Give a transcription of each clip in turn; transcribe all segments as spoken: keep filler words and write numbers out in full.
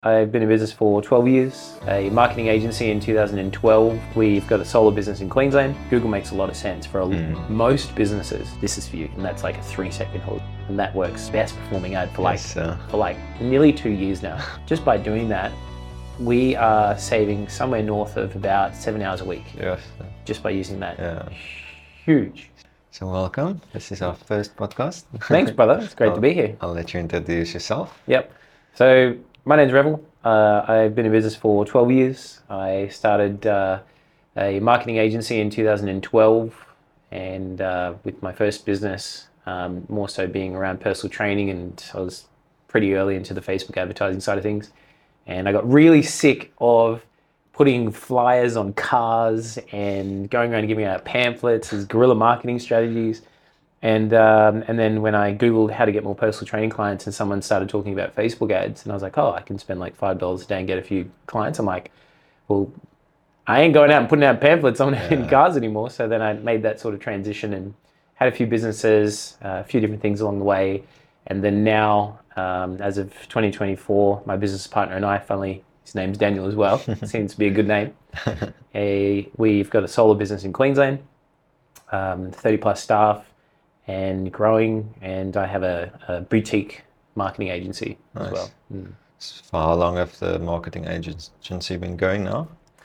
I've been in business for twelve years, a marketing agency in two thousand twelve. We've got a solar business in Queensland. Google makes a lot of sense for a, mm. most businesses. This is for you, and that's like a three second hold. And that works best performing ad for like, yes, uh... for like nearly two years now. Just by doing that, we are saving somewhere north of about seven hours a week. Yes. Just by using that. Yeah. Huge. So welcome. This is our first podcast. Thanks, brother. It's great I'll, to be here. I'll let you introduce yourself. Yep. So my name's Revel. Uh, I've been in business for twelve years. I started uh, a marketing agency in two thousand twelve, and uh, with my first business, um, more so being around personal training, and I was pretty early into the Facebook advertising side of things. And I got really sick of putting flyers on cars and going around and giving out pamphlets as guerrilla marketing strategies. And um, and then when I Googled how to get more personal training clients, and someone started talking about Facebook ads, and I was like, oh, I can spend like five dollars a day and get a few clients. I'm like, well, I ain't going out and putting out pamphlets on yeah. in cars anymore. So then I made that sort of transition and had a few businesses, uh, a few different things along the way. And then now, um, as of twenty twenty-four, my business partner and I, funnily, his name's Daniel as well, seems to be a good name. a, we've got a solar business in Queensland, um, thirty plus staff, and growing, and I have a, a boutique marketing agency nice. as well. Mm. So for how long have the marketing agency been going now?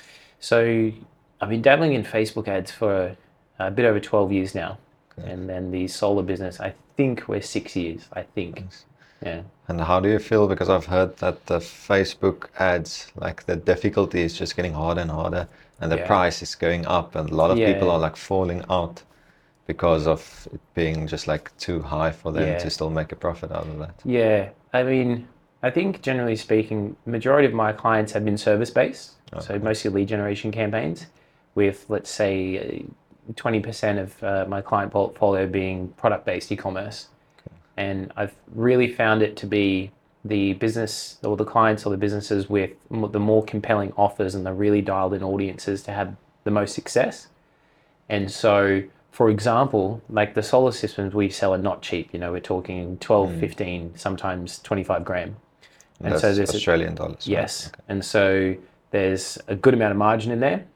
So I've been dabbling in Facebook ads for a bit over twelve years now. Okay. And then the solar business, I think we're six years, I think. Nice. Yeah. And how do you feel? Because I've heard that the Facebook ads, like the difficulty is just getting harder and harder, and the yeah. price is going up, and a lot of yeah. people are like falling out because of it being just like too high for them yeah. to still make a profit out of that. Yeah, I mean, I think generally speaking, majority of my clients have been service-based, okay. so mostly lead generation campaigns, with let's say twenty percent of uh, my client portfolio being product-based e-commerce. Okay. And I've really found it to be the business or the clients or the businesses with the more compelling offers and the really dialed-in audiences to have the most success. And so, for example, like the solar systems we sell are not cheap. You know, we're talking twelve, mm. fifteen, sometimes twenty-five grand. And, and that's so there's Australian a, dollars. Yes. Right? Okay. And so there's a good amount of margin in there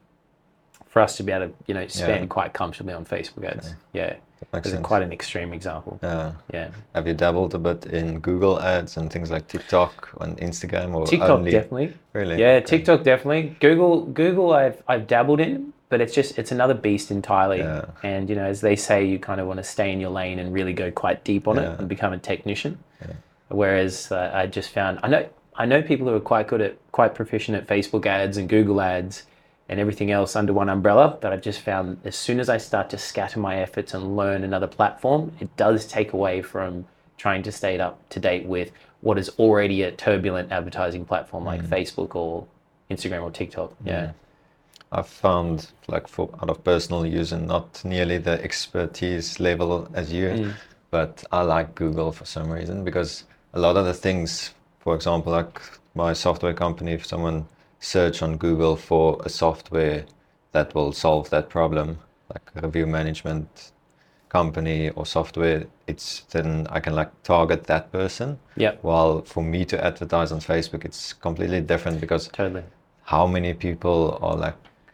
for us to be able to, you know, spend yeah. quite comfortably on Facebook ads. Okay. Yeah. It's quite an extreme example. Yeah. Yeah. Have you dabbled a bit in Google ads and things like TikTok and Instagram, or TikTok only? Definitely. Really? Yeah, okay. TikTok definitely. Google Google I've I've dabbled in. But it's just, it's another beast entirely. Yeah. And, you know, as they say, you kind of want to stay in your lane and really go quite deep on yeah. it and become a technician. Yeah. Whereas uh, I just found, I know I know people who are quite good at, quite proficient at Facebook ads and Google ads and everything else under one umbrella. But I've just found as soon as I start to scatter my efforts and learn another platform, it does take away from trying to stay up to date with what is already a turbulent advertising platform like mm. Facebook or Instagram or TikTok. Yeah. Mm. I've found, like, for out of personal use and not nearly the expertise level as you, mm. but I like Google for some reason, because a lot of the things, for example, like my software company, if someone search on Google for a software that will solve that problem, like a review management company or software, it's then I can like target that person. Yeah. While for me to advertise on Facebook, it's completely different, because totally. How many people are like,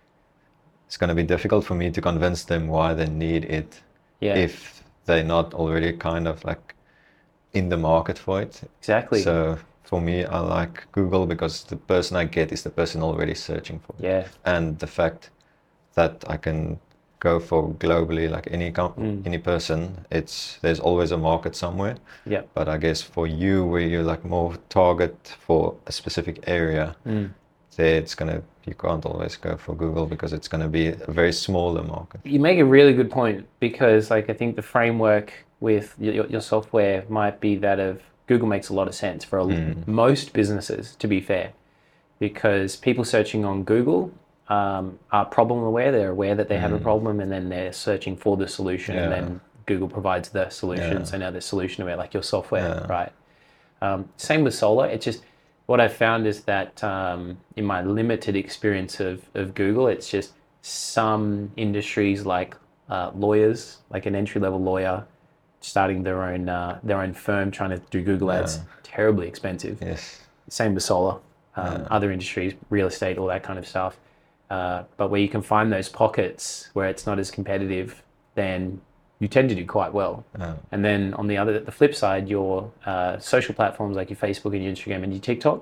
it's going to be difficult for me to convince them why they need it yeah. if they're not already kind of like in the market for it. Exactly. So for me, I like Google because the person I get is the person already searching for it. Yeah. And the fact that I can go for globally, like any com- mm. any person, it's there's always a market somewhere. Yeah. But I guess for you, where you're like more target for a specific area, mm. there it's gonna you can't always go for Google because it's going to be a very smaller market. You make a really good point, because like I think the framework with your, your software might be that of Google makes a lot of sense for a, mm. most businesses, to be fair, because people searching on Google um, are problem aware. They're aware that they mm. have a problem, and then they're searching for the solution, yeah. and then Google provides the solution. Yeah. So now they're solution aware, like your software, yeah. right? Um, same with solar. It's just, what I've found is that um, in my limited experience of, of Google, it's just some industries like uh, lawyers, like an entry-level lawyer starting their own uh, their own firm trying to do Google ads, yeah. terribly expensive. Yes. Same with solar. um, Yeah. other industries, real estate, all that kind of stuff. Uh, but where you can find those pockets where it's not as competitive, then you tend to do quite well. Yeah. And then on the other, the flip side, your uh, social platforms like your Facebook and your Instagram and your TikTok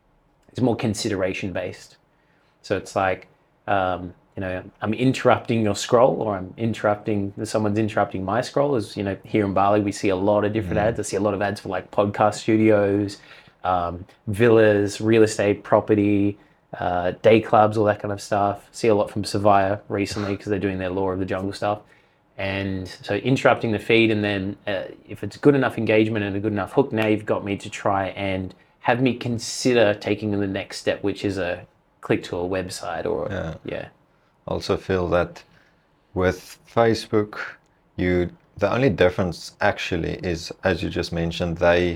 is more consideration based. So it's like, um, you know, I'm interrupting your scroll, or I'm interrupting, someone's interrupting my scroll. As you know, here in Bali, we see a lot of different mm. ads. I see a lot of ads for like podcast studios, um, villas, real estate, property, uh, day clubs, all that kind of stuff. See a lot from Savaya recently because they're doing their Law of the Jungle stuff. And so interrupting the feed, and then uh, if it's good enough engagement and a good enough hook, now you've got me to try and have me consider taking the next step, which is a click to a website or yeah. yeah. Also feel that with Facebook, you the only difference actually is, as you just mentioned, they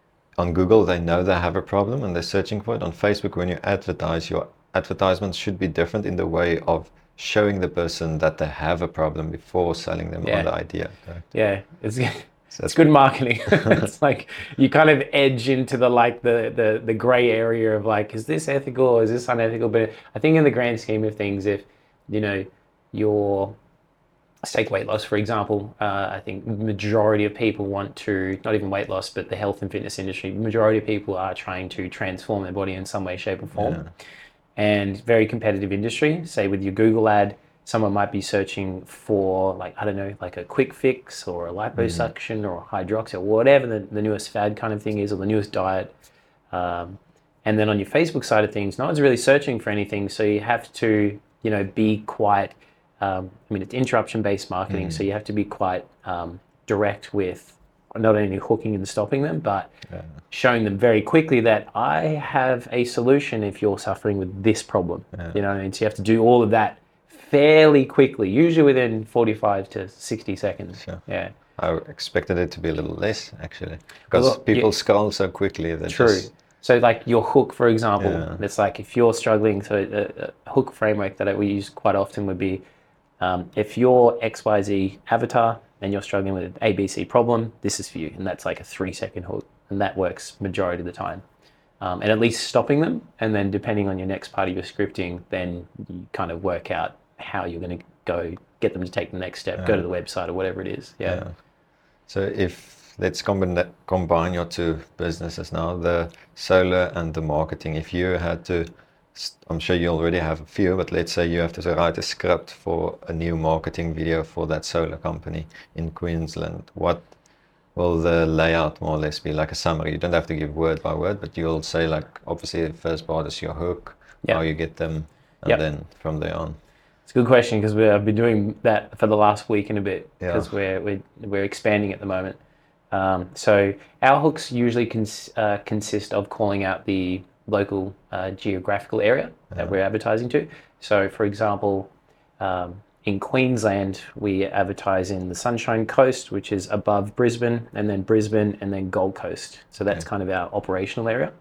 on Google they know they have a problem and they're searching for it. On Facebook, when you advertise, your advertisements should be different in the way of showing the person that they have a problem before selling them yeah. on the idea. Correct? Yeah, it's so it's good marketing. It's like you kind of edge into the like the the the gray area of like, is this ethical or is this unethical? But I think in the grand scheme of things, if you know your take weight loss, for example, uh, I think majority of people want to, not even weight loss, but the health and fitness industry, majority of people are trying to transform their body in some way, shape or form. Yeah. And very competitive industry. Say with your Google ad, someone might be searching for like, I don't know, like a quick fix or a liposuction mm. or a hydroxy or whatever the, the newest fad kind of thing is, or the newest diet. Um, and then on your Facebook side of things, no one's really searching for anything. So you have to, you know, be quite, um, I mean, it's interruption-based marketing. Mm. So you have to be quite um, direct with not only hooking and stopping them, but yeah. showing them very quickly that I have a solution if you're suffering with this problem. Yeah. You know what I mean? So you have to do all of that fairly quickly, usually within forty-five to sixty seconds. Sure. Yeah. I expected it to be a little less, actually, because well, people yeah. scroll so quickly. That True. Just... So like your hook, for example, yeah. it's like if you're struggling, so a, a hook framework that we use quite often would be, um, if you're X Y Z avatar, and you're struggling with an A B C problem, this is for you. And that's like a three second hook. And that works majority of the time. Um, and at least stopping them. And then depending on your next part of your scripting, then you kind of work out how you're going to go get them to take the next step, yeah. go to the website or whatever it is. Yeah. yeah. So if let's combine, combine your two businesses now, the solar and the marketing. If you had to, I'm sure you already have a few, but let's say you have to write a script for a new marketing video for that solar company in Queensland. What will the layout more or less be? Like a summary? You don't have to give word by word, but you'll say like, obviously the first part is your hook, yep. how you get them, and yep. then from there on. It's a good question because I've been doing that for the last week and a bit because yeah. we're, we're, we're expanding at the moment. Um, so our hooks usually cons- uh, consist of calling out the local uh, geographical area that yeah. we're advertising to. So for example, um, in Queensland, we advertise in the Sunshine Coast, which is above Brisbane, and then Brisbane, and then Gold Coast. So that's yeah. kind of our operational area.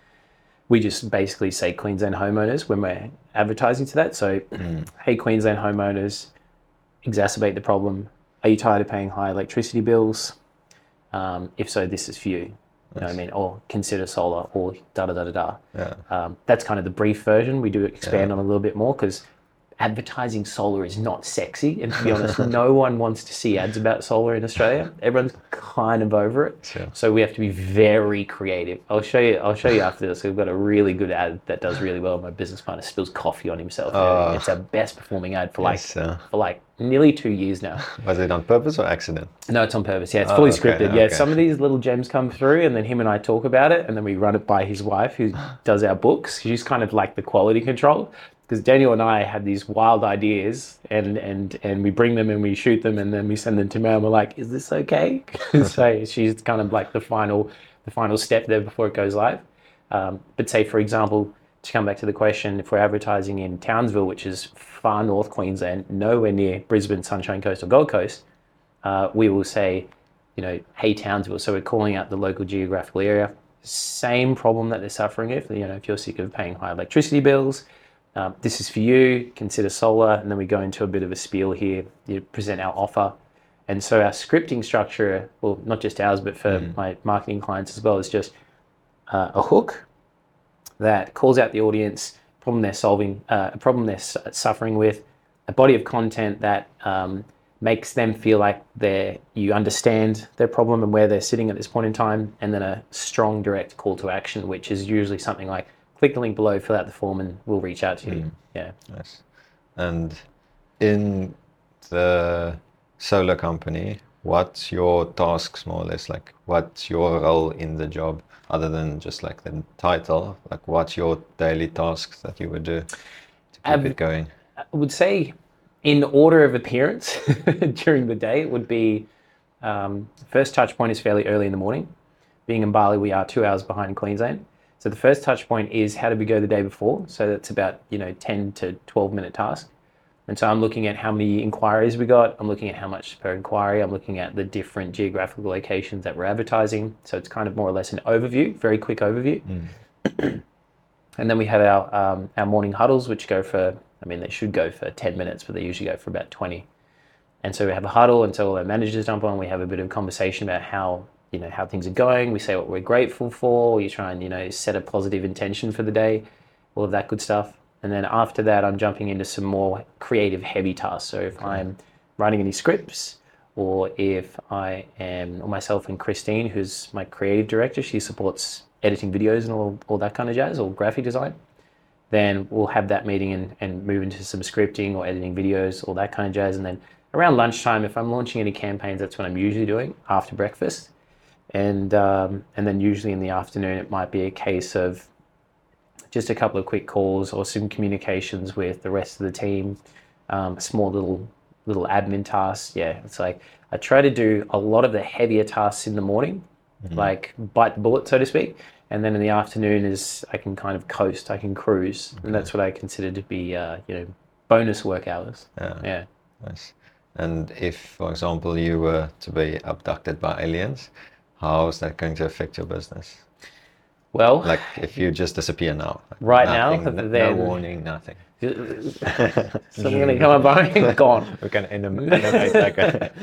We just basically say Queensland homeowners when we're advertising to that. So, mm. hey, Queensland homeowners, exacerbate the problem. Are you tired of paying high electricity bills? Um, if so, this is for you. You know what I mean? Or consider solar, or da da da da da. Yeah. Um, that's kind of the brief version. We do expand yeah. on a little bit more because advertising solar is not sexy. And to be honest, no one wants to see ads about solar in Australia. Everyone's kind of over it. Sure. So we have to be very creative. I'll show you. I'll show you after this. We've got a really good ad that does really well. My business partner spills coffee on himself. Oh. It's our best performing ad for like yes, uh, for like nearly two years now. Was it on purpose or accident? No, it's on purpose. Yeah, it's oh, fully okay, scripted. okay. Yeah, some of these little gems come through, and then him and I talk about it, and then we run it by his wife, who does our books. She's kind of like the quality control. Because Daniel and I have these wild ideas, and, and, and we bring them and we shoot them, and then we send them to Mel, and we're like, "Is this okay?" So she's kind of like the final the final step there before it goes live. Um, but say, for example, to come back to the question, if we're advertising in Townsville, which is far north Queensland, nowhere near Brisbane, Sunshine Coast, or Gold Coast, uh, we will say, you know, "Hey Townsville." So we're calling out the local geographical area. Same problem that they're suffering with. You know, if you're sick of paying high electricity bills. Um, this is for you, consider solar, and then we go into a bit of a spiel here, you present our offer. And so our scripting structure, well, not just ours, but for mm. my marketing clients as well, is just uh, a hook, that calls out the audience, problem they're solving, uh, a problem they're su- suffering with, a body of content that um, makes them feel like they're, you understand their problem and where they're sitting at this point in time, and then a strong direct call to action, which is usually something like click the link below, fill out the form, and we'll reach out to you. Mm. Yeah. Nice. And in the solar company, what's your tasks more or less? Like, what's your role in the job other than just like the title? Like, what's your daily tasks that you would do to keep um, it going? I would say, in order of appearance during the day, it would be um, first touch point is fairly early in the morning. Being in Bali, we are two hours behind Queensland. So the first touch point is how did we go the day before? So that's about, you know, ten to twelve minute task. And so I'm looking at how many inquiries we got. I'm looking at how much per inquiry. I'm looking at the different geographical locations that we're advertising. So it's kind of more or less an overview, very quick overview. Mm. And then we have our um, our morning huddles, which go for, I mean, they should go for ten minutes, but they usually go for about twenty. And so we have a huddle, and so all our managers jump on. We have a bit of conversation about how, you know, how things are going. We say what we're grateful for. You try and, you know, set a positive intention for the day, all of that good stuff. And then after that, I'm jumping into some more creative heavy tasks. So if okay. I'm writing any scripts, or if I am, or myself and Christine, who's my creative director, she supports editing videos and all, all that kind of jazz, or graphic design, then we'll have that meeting and, and move into some scripting or editing videos, all that kind of jazz. And then around lunchtime, if I'm launching any campaigns, that's what I'm usually doing after breakfast. And um, and then usually in the afternoon, it might be a case of just a couple of quick calls or some communications with the rest of the team, um, small little little admin tasks. Yeah, it's like I try to do a lot of the heavier tasks in the morning, mm-hmm. like bite the bullet, so to speak. And then in the afternoon is I can kind of coast, I can cruise. Okay. And that's what I consider to be, uh, you know, bonus work hours. Yeah. Yeah. Nice. And if, for example, you were to be abducted by aliens, how is that going to affect your business? Well, like if you just disappear now, like right nothing, now, no, then, no warning, nothing. Someone's gonna come up behind me, gone. We can animate like a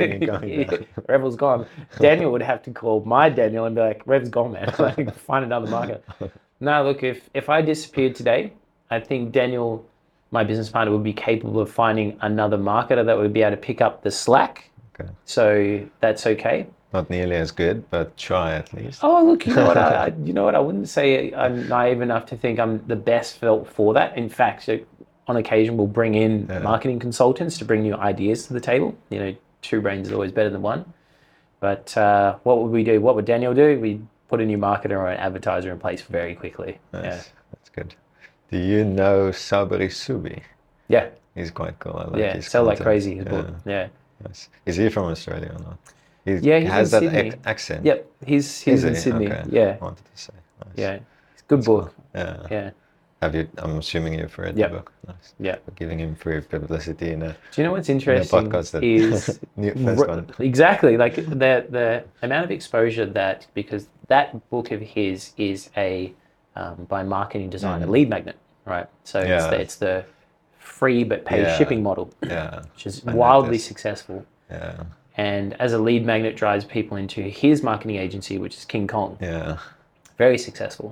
yeah, Rev's gone. Daniel would have to call my Daniel and be like, Rev's gone, man. Like, find another market. No, look, if if I disappeared today, I think Daniel, my business partner, would be capable of finding another marketer that would be able to pick up the slack. Okay. So that's okay. Not nearly as good, but try at least. Oh, look, you know what? I, you know what? I wouldn't say I'm naive enough to think I'm the best for, for that. In fact, so on occasion, we'll bring in yeah. marketing consultants to bring new ideas to the table. You know, two brains is always better than one. But uh, what would we do? What would Daniel do? We'd put a new marketer or an advertiser in place very quickly. Nice. Yeah. That's good. Do you know Sabri Subi? Yeah. He's quite cool. I like yeah, his sell content. like crazy. His yeah. book. Yeah. Nice. Is he from Australia or not? He yeah, he's has in that Sydney. ac- accent. Yep, he's he's Is in he? Sydney. Okay. Yeah. I wanted to say. Nice. Yeah, it's a good That's book. Cool. Yeah. Yeah. Have you? I'm assuming you've read Yep. the book. Nice. Yeah. We're giving him free publicity in a. Do you know what's interesting? In a podcast that is new first one. Exactly like the the amount of exposure that, because that book of his is a um, by marketing designer, mm. Lead Magnet, right? So yeah. it's the, it's the free but paid yeah. shipping model, yeah. which is I wildly noticed. successful. Yeah. And as a lead magnet drives people into his marketing agency, which is King Kong. Yeah. Very successful.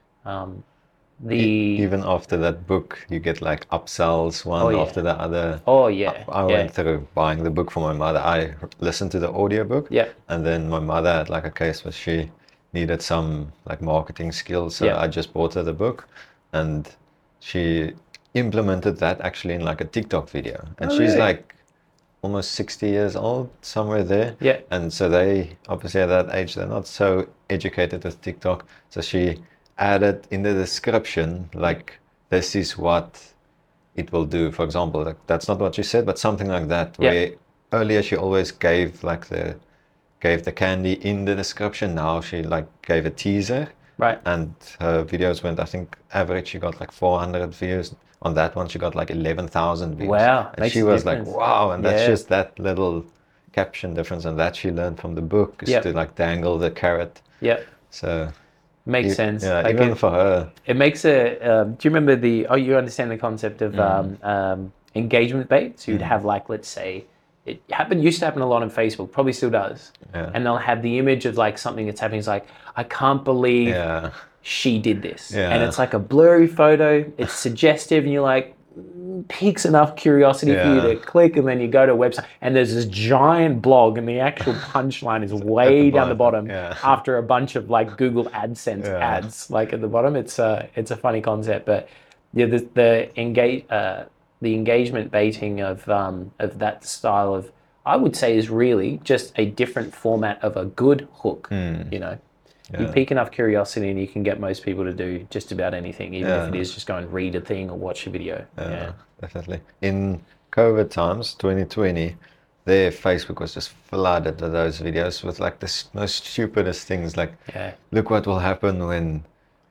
Um, the e- even after that book, you get like upsells one oh, yeah. after the other. Oh yeah. I, I yeah. went through buying the book for my mother. I listened to the audiobook. Yeah. And then my mother had like a case where she needed some like marketing skills, so yeah. I just bought her the book, and she implemented that actually in like a TikTok video, and oh, she's really? like almost sixty years old, somewhere there. Yeah. And so they, obviously at that age, they're not so educated with TikTok. So she added in the description, like, this is what it will do. For example, like, that's not what she said, but something like that. Yeah. Where earlier she always gave like the, gave the candy in the description. Now she like gave a teaser. Right. And her videos went, I think average, she got like four hundred views. On that one, she got like eleven thousand views. Wow. And she was difference. like, wow. And that's yeah. just that little caption difference. And that she learned from the book is yep. to like dangle the carrot. Yep. So. Makes e- sense. Yeah, like even it, for her. It makes a, um, do you remember the, oh, you understand the concept of mm. um, um, engagement bait? So you'd mm. have like, let's say, it happened, used to happen a lot on Facebook, probably still does. Yeah. And they'll have the image of like something that's happening. It's like, I can't believe yeah. she did this. Yeah. And it's like a blurry photo. It's suggestive, and you're like, piques enough curiosity Yeah. for you to click, and then you go to a website, and there's this giant blog, and the actual punchline is way the down the bottom, bottom yeah. after a bunch of like Google AdSense Yeah. ads, like at the bottom. It's a it's a funny concept, but yeah, the the engage uh, the engagement baiting of um, of that style of, I would say, is really just a different format of a good hook. Mm. You know, Yeah. you pique enough curiosity, and you can get most people to do just about anything, even Yeah. if it is just go and read a thing or watch a video. Yeah, Yeah. definitely. In COVID times, twenty twenty, their Facebook was just flooded with those videos with like the s- most stupidest things, like, Yeah. look what will happen when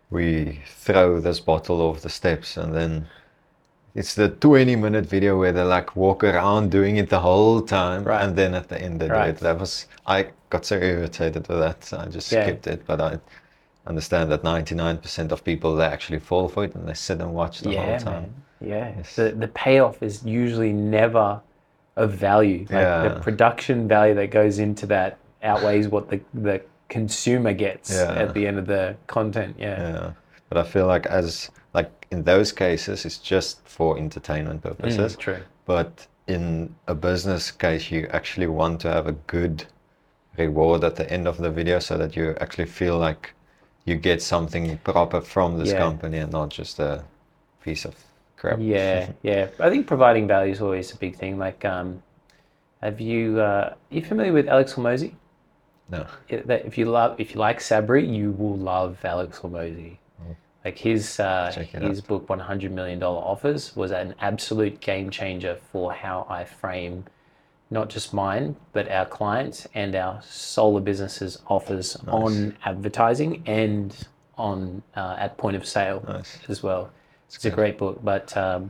we throw this bottle off the steps, and then it's the twenty minute video where they like walk around doing it the whole time, Right. and then at the end they do Right. it. That was, I got so irritated with that, so I just Yeah. skipped it. But I understand that ninety-nine percent of people, they actually fall for it and they sit and watch the Yeah, whole time. man. Yeah. Yes. The the payoff is usually never of value. Like Yeah. the production value that goes into that outweighs what the the consumer gets Yeah. at the end of the content. Yeah. Yeah, but I feel like as like in those cases, it's just for entertainment purposes. Mm, true. But in a business case, you actually want to have a good reward at the end of the video, so that you actually feel like you get something proper from this Yeah. company and not just a piece of crap. Yeah, yeah. I think providing value is always a big thing. Like, um, have you uh, are you familiar with Alex Hormozy? No. It- that if you love, if you like Sabri, you will love Alex Hormozy. Like his uh, Check it his out. book, one hundred million dollar Offers, was an absolute game changer for how I frame not just mine, but our clients and our solar businesses offers on advertising and on uh, at point of sale Nice. as well. It's a great book, but um,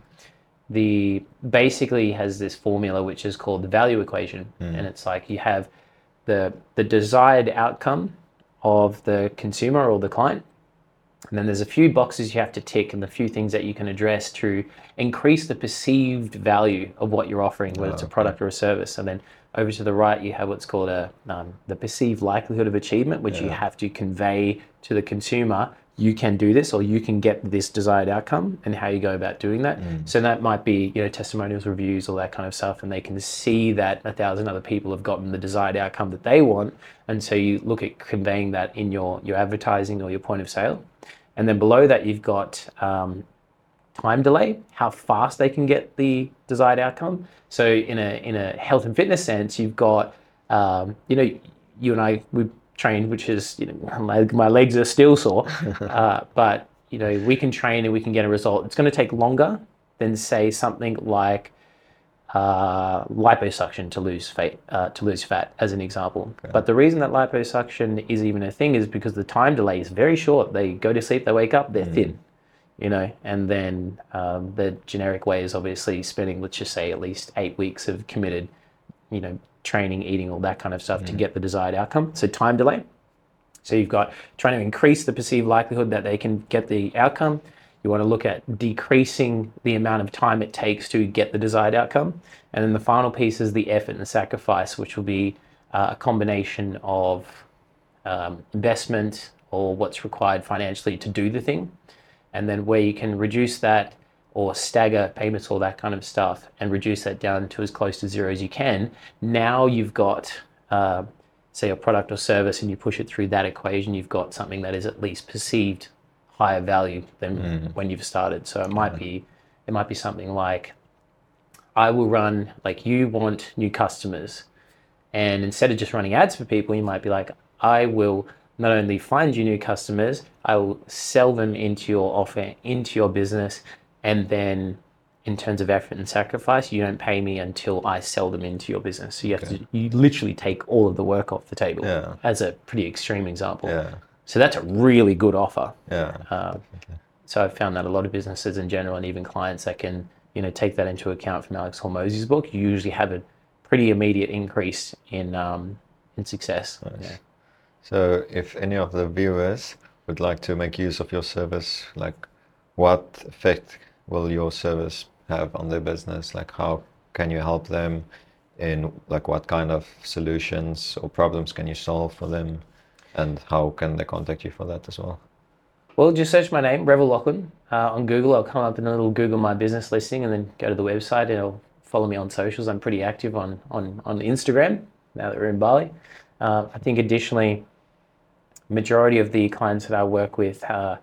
the basically has this formula which is called the value equation, and it's like you have the the desired outcome of the consumer or the client, and then there's a few boxes you have to tick and a few things that you can address to increase the perceived value of what you're offering, whether it's a product or a service. And then over to the right, you have what's called a um, the perceived likelihood of achievement, which you have to convey to the consumer. You can do this, or you can get this desired outcome, and how you go about doing that. So that might be, you know, testimonials, reviews, all that kind of stuff, and they can see that a thousand other people have gotten the desired outcome that they want, and so you look at conveying that in your your advertising or your point of sale. And then below that, you've got um, time delay, how fast they can get the desired outcome. So in a in a health and fitness sense, you've got, um, you know, you and I, we trained, which is, you know, my, my legs are still sore, uh, but, you know, we can train and we can get a result. It's going to take longer than, say, something like uh, liposuction to lose fat, uh, to lose fat, as an example. Okay. But the reason that liposuction is even a thing is because the time delay is very short. They go to sleep, they wake up, they're mm. thin, you know, and then um, the generic way is obviously spending, let's just say, at least eight weeks of committed, you know, training, eating, all that kind of stuff mm. to get the desired outcome. So time delay. So you've got trying to increase the perceived likelihood that they can get the outcome. You want to look at decreasing the amount of time it takes to get the desired outcome. And then the final piece is the effort and the sacrifice, which will be uh, a combination of um, investment or what's required financially to do the thing. And then where you can reduce that or stagger payments, all that kind of stuff, and reduce that down to as close to zero as you can. Now you've got, uh, say, a product or service, and you push it through that equation, you've got something that is at least perceived higher value than mm. when you've started. So it might be, it might be something like, I will run, like, you want new customers, and instead of just running ads for people, you might be like, I will not only find you new customers, I will sell them into your offer, into your business, and then in terms of effort and sacrifice, you don't pay me until I sell them into your business. So you have okay. to, you literally take all of the work off the table, yeah. as a pretty extreme example. Yeah. So that's a really good offer. Yeah. Uh, so I've found that a lot of businesses in general, and even clients that can, you know, take that into account from Alex Hormozy's book, you usually have a pretty immediate increase in um, in success. Nice. Yeah. So if any of the viewers would like to make use of your service, like what effect will your service have on their business? Like how can you help them in, like what kind of solutions or problems can you solve for them? And how can they contact you for that as well? Well, just search my name, Revel Lachlan, uh, on Google. I'll come up in a little Google My Business listing, and then go to the website, and it'll follow me on socials. I'm pretty active on on on Instagram now that we're in Bali. Uh, I think additionally, majority of the clients that I work with uh,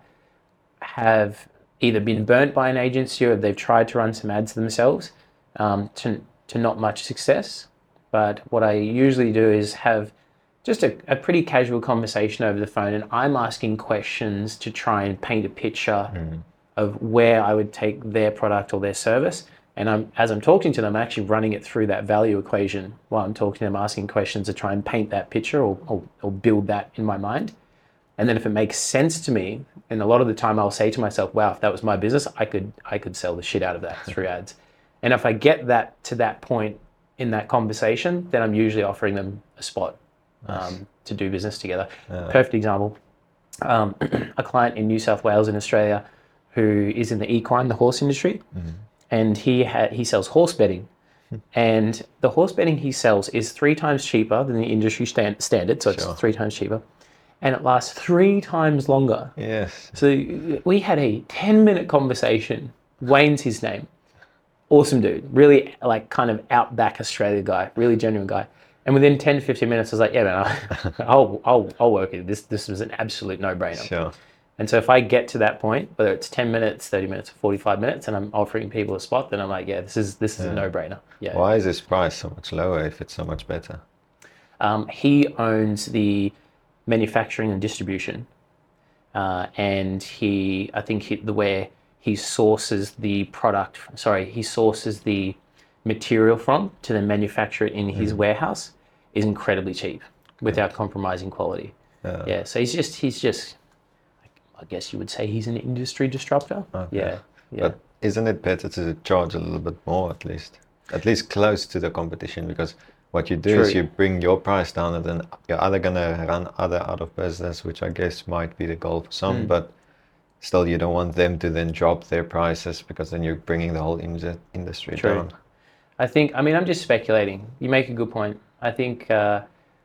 have either been burnt by an agency or they've tried to run some ads themselves um, to to not much success. But what I usually do is have just a, a pretty casual conversation over the phone, and I'm asking questions to try and paint a picture mm. of where I would take their product or their service. And I'm, as I'm talking to them, I'm actually running it through that value equation while I'm talking to them, asking questions to try and paint that picture or, or, or build that in my mind. And then if it makes sense to me, and a lot of the time I'll say to myself, wow, if that was my business, I could I could sell the shit out of that through ads. And if I get that to that point in that conversation, then I'm usually offering them a spot. Nice. Um, to do business together. Yeah. Perfect example, um, a client in New South Wales in Australia who is in the equine, the horse industry, mm-hmm. and he ha- he sells horse bedding. And the horse bedding he sells is three times cheaper than the industry stand- standard, so sure. It's three times cheaper. And it lasts three times longer. Yes. So we had a ten-minute conversation. Wayne's his name. Awesome dude. Really like kind of outback Australia guy. Really genuine guy. And within ten to fifteen minutes, I was like, yeah, man, I'll, I'll, I'll work it. This, this was an absolute no-brainer. Sure. And so if I get to that point, whether it's ten minutes, thirty minutes, or forty-five minutes, and I'm offering people a spot, then I'm like, yeah, this is, this is yeah. a no-brainer. Yeah. Why is this price so much lower if it's so much better? Um, he owns the manufacturing and distribution. Uh, and he, I think he, the way he sources the product, sorry, he sources the material from to then manufacture it in his mm. warehouse is incredibly cheap without yeah. compromising quality. Yeah. yeah. So he's just, he's just, I guess you would say he's an industry disruptor. Okay. Yeah. Yeah. But isn't it better to charge a little bit more at least? At least close to the competition, because what you do True. Is you bring your price down and then you're either going to run other out of business, which I guess might be the goal for some, mm. but still you don't want them to then drop their prices because then you're bringing the whole in- industry True. Down. I think, I mean, I'm just speculating. You make a good point. I think uh,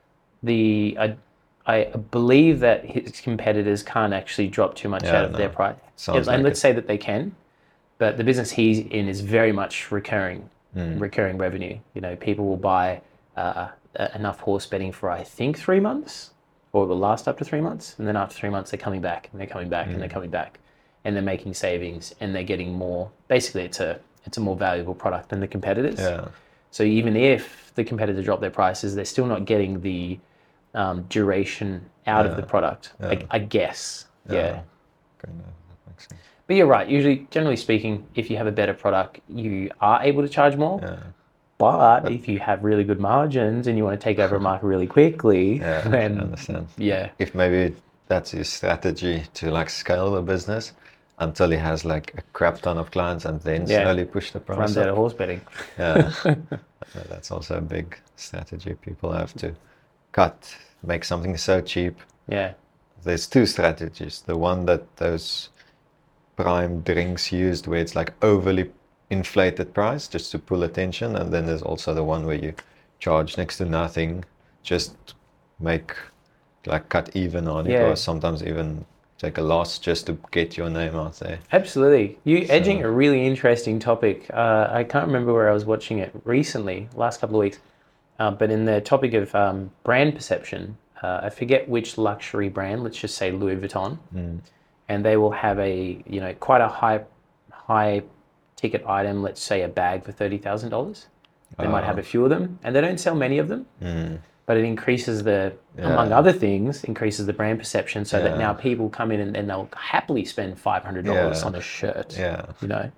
the, I, I believe that his competitors can't actually drop too much yeah, out of no. their price. Yeah, and like let's it. say that they can, but the business he's in is very much recurring, mm. recurring revenue. You know, people will buy uh, enough horse bedding for, I think, three months, or it will last up to three months. And then after three months, they're coming back and they're coming back mm. and they're coming back and they're making savings and they're getting more. Basically, it's a, it's a more valuable product than the competitors. Yeah. So even if the competitors drop their prices, they're still not getting the um, duration out yeah. of the product, yeah. I, I guess. Yeah. yeah. Okay, no, that makes sense. But you're right. Usually, generally speaking, if you have a better product, you are able to charge more. Yeah. But, but if you have really good margins and you want to take over a market really quickly, yeah, then I understand. Yeah. If maybe that's his strategy to like scale the business until he has like a crap ton of clients and then yeah. slowly push the price Runs up. out of horse bedding. Yeah. That's also a big strategy. People have to cut, make something so cheap. Yeah. There's two strategies. The one that those prime drinks used where it's like overly inflated price just to pull attention, and then there's also the one where you charge next to nothing, just make like cut even on it, yeah. or sometimes even take a loss just to get your name out there. Absolutely. You so, edging a really interesting topic. Uh, I can't remember where I was watching it recently, last couple of weeks, uh, but in the topic of um, brand perception, uh, I forget which luxury brand, let's just say Louis Vuitton, mm. and they will have a, you know, quite a high, high ticket item, let's say a bag for thirty thousand dollars. They oh. might have a few of them, and they don't sell many of them. Mm. But it increases the, yeah. among other things, increases the brand perception so yeah. that now people come in and, and they'll happily spend five hundred dollars yeah. on a shirt, yeah. you know.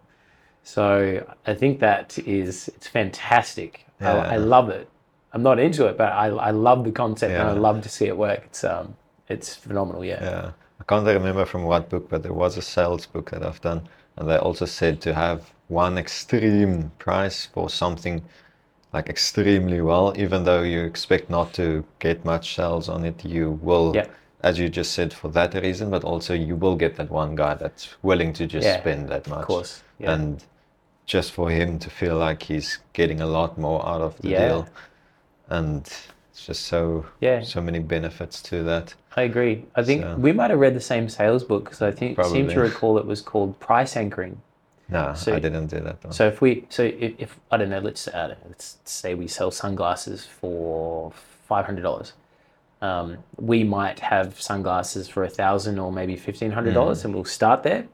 So I think that is, it's fantastic. Yeah. I, I love it. I'm not into it, but I, I love the concept yeah. and I love to see it work. It's um, it's phenomenal, yeah. Yeah. I can't remember from what book, but there was a sales book that I've done. And they also said to have one extreme price for something like extremely well, even though you expect not to get much sales on it, you will, yeah. as you just said, for that reason, but also you will get that one guy that's willing to just yeah, spend that much. Of course. Yeah. And just for him to feel like he's getting a lot more out of the yeah. deal. And It's just so Yeah. so many benefits to that. I agree. I think So- we might have read the same sales book because I think seem to Probably. recall it was called price anchoring. No, So- I didn't do that one. So if we, so if, if I don't know, let's uh, let's say we sell sunglasses for five hundred dollars. Um, we might have sunglasses for a thousand or maybe fifteen hundred dollars, and we'll start there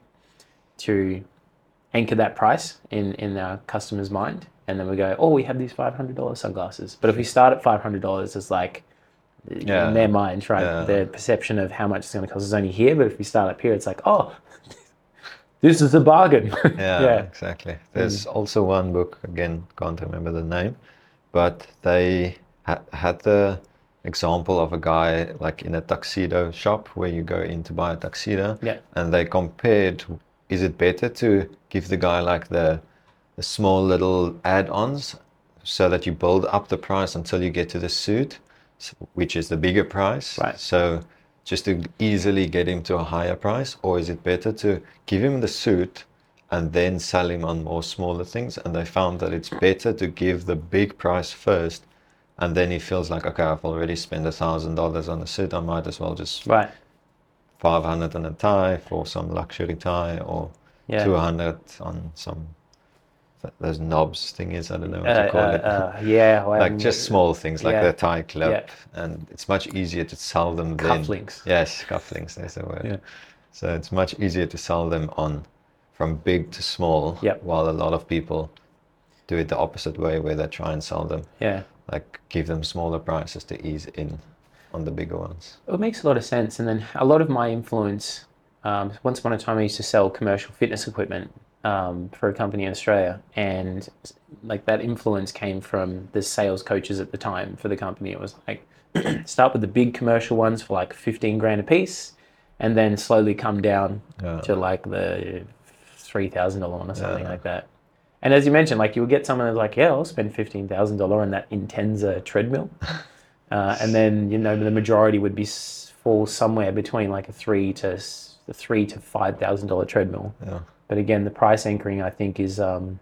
to anchor that price in in our customer's mind, and then we go, oh, we have these five hundred dollars sunglasses. But if we start at five hundred dollars, it's like Yeah. in their minds, right? Yeah. Their perception of how much it's going to cost is only here. But if we start up here, it's like, oh, this is a bargain. Yeah, Yeah. exactly. There's also one book, again, can't remember the name, but they ha- had the example of a guy like in a tuxedo shop where you go in to buy a tuxedo, Yeah. and they compared, is it better to give the guy like the, the small little add-ons so that you build up the price until you get to the suit, s- which is the bigger price. Right. So just to easily get him to a higher price, or is it better to give him the suit and then sell him on more smaller things? And they found that it's better to give the big price first, and then he feels like, okay, I've already spent a thousand dollars on a suit, I might as well just Right. five hundred on a tie for some luxury tie, or Yeah. two hundred on some th- those knobs thingies, I don't know what Uh, to call uh, it. uh, yeah. well, Like just small things like yeah. the tie clip, and it's much easier to sell them then. Cufflinks. Yes, cufflinks, there's a word. Yeah. So it's much easier to sell them on from big to small, Yep. while a lot of people do it the opposite way, where they try and sell them, Yeah. like give them smaller prices to ease in on the bigger ones. It makes a lot of sense. And then a lot of my influence, um, once upon a time I used to sell commercial fitness equipment um, for a company in Australia. And like that influence came from the sales coaches at the time for the company. It was like, start with the big commercial ones for like fifteen grand a piece, and then slowly come down Yeah. to like the three thousand dollars one or something Yeah. like that. And as you mentioned, like you would get someone that's like, yeah, I'll spend fifteen thousand dollars on that Intenza treadmill. Uh, and then, you know, the majority would be s- fall somewhere between like a three to s- a three to five thousand dollar treadmill. Yeah. But again, the price anchoring I think is um,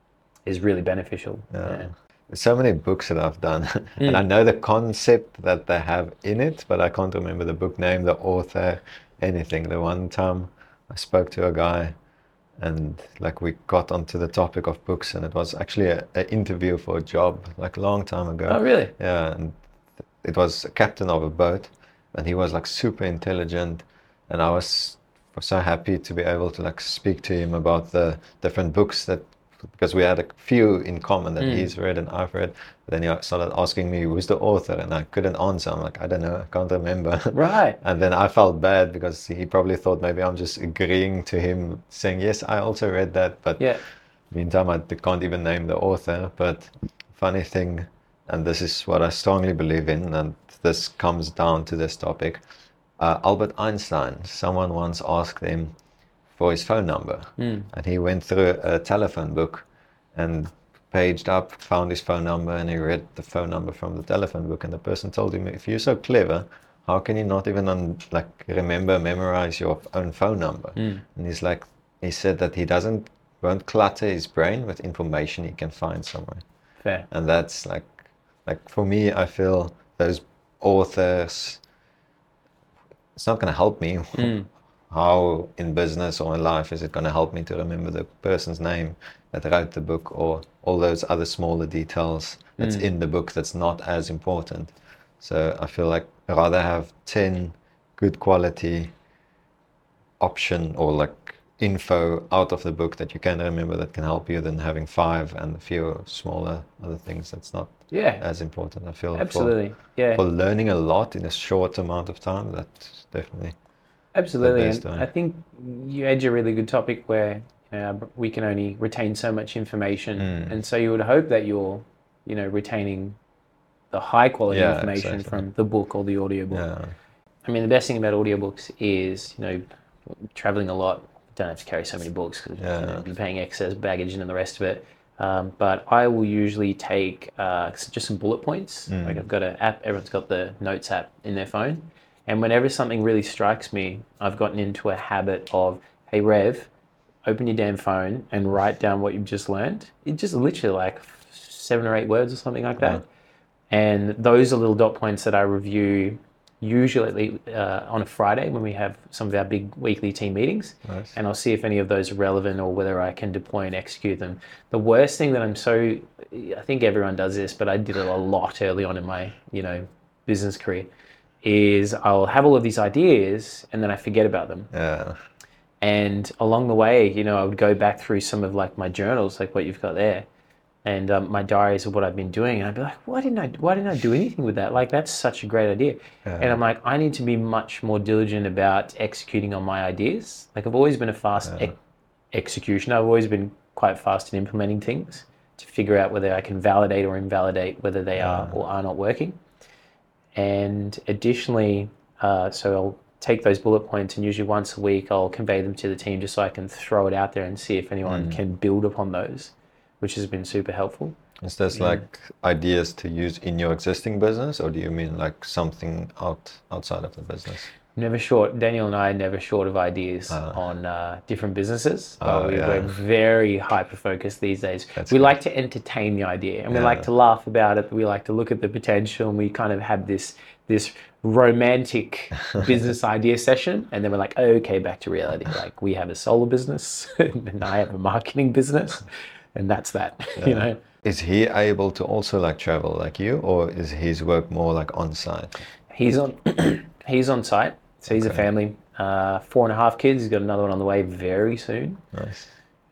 is really beneficial. Yeah. There's so many books that I've done, and I know the concept that they have in it, but I can't remember the book name, the author, anything. The one time I spoke to a guy, and like we got onto the topic of books, and it was actually a, a interview for a job, like a long time ago. Oh, really? Yeah, and it was a captain of a boat, and he was like super intelligent, and I was was so happy to be able to like speak to him about the different books that, because we had a few in common that Mm. he's read and I've read. But then he started asking me who's the author, and I couldn't answer. I'm like, I don't know, I can't remember. Right. And then I felt bad because he probably thought maybe I'm just agreeing to him, saying yes, I also read that, but Yeah. meantime I d- can't even name the author. But funny thing, and this is what I strongly believe in, and this comes down to this topic. Uh, Albert Einstein, someone once asked him for his phone number, Mm. and he went through a telephone book and paged up, found his phone number, and he read the phone number from the telephone book. And the person told him, if you're so clever, how can you not even un- like remember, memorize your own phone number? Mm. And he's like, he said that he doesn't won't clutter his brain with information he can find somewhere. Fair. And that's like, like for me, I feel those authors, it's not going to help me. Mm. How in business or in life is it going to help me to remember the person's name that wrote the book, or all those other smaller details that's Mm. in the book that's not as important? So I feel like I'd rather have ten good quality option or like info out of the book that you can remember that can help you than having five and a few smaller other things that's not Yeah. as important. I feel for- Absolutely. Yeah. for learning a lot in a short amount of time, that's definitely Absolutely, best and way. I think you edge a really good topic where you know, we can only retain so much information, Mm. and so you would hope that you're, you know, retaining the high quality Yeah, information exactly. from the book or the audiobook. yeah. I mean, the best thing about audiobooks is, you know, traveling a lot. Don't have to carry so many books because Yeah. you know, you're paying excess baggage and the rest of it. Um, but I will usually take uh, just some bullet points. Mm. Like I've got an app. Everyone's got the Notes app in their phone. And whenever something really strikes me, I've gotten into a habit of, hey, Rev, open your damn phone and write down what you've just learned. It's just literally like seven or eight words or something like that. And those are little dot points that I review usually uh, on a Friday when we have some of our big weekly team meetings. Nice. And I'll see if any of those are relevant or whether I can deploy and execute them. The worst thing that I'm so, I think everyone does this, but I did it a lot early on in my, you know, business career, is I'll have all of these ideas and then I forget about them. Yeah. And along the way, you know, I would go back through some of like my journals, like what you've got there, and um, my diaries of what I've been doing, and I'd be like, why didn't I? Why didn't I do anything with that? Like, that's such a great idea. Yeah. And I'm like, I need to be much more diligent about executing on my ideas. Like, I've always been a fast Yeah. ex- executioner. I've always been quite fast in implementing things to figure out whether I can validate or invalidate whether they are or are not working. And additionally, uh, so I'll take those bullet points, and usually once a week I'll convey them to the team just so I can throw it out there and see if anyone can build upon those, which has been super helpful. Is this Yeah. like ideas to use in your existing business, or do you mean like something out outside of the business? Never short. Daniel and I are never short of ideas Ah. on uh, different businesses. Oh, Uh, we, yeah. We're very hyper focused these days. That's we good. like to entertain the idea, and we Yeah. like to laugh about it. We like to look at the potential, and we kind of have this this romantic business idea session, and then we're like, okay, back to reality. Like, we have a solar business, and I have a marketing business, and that's that. You know. Is he able to also like travel like you, or is his work more like on site? He's on he's on site, so he's a Okay. family, uh, four and a half kids. He's got another one on the way very soon. Nice.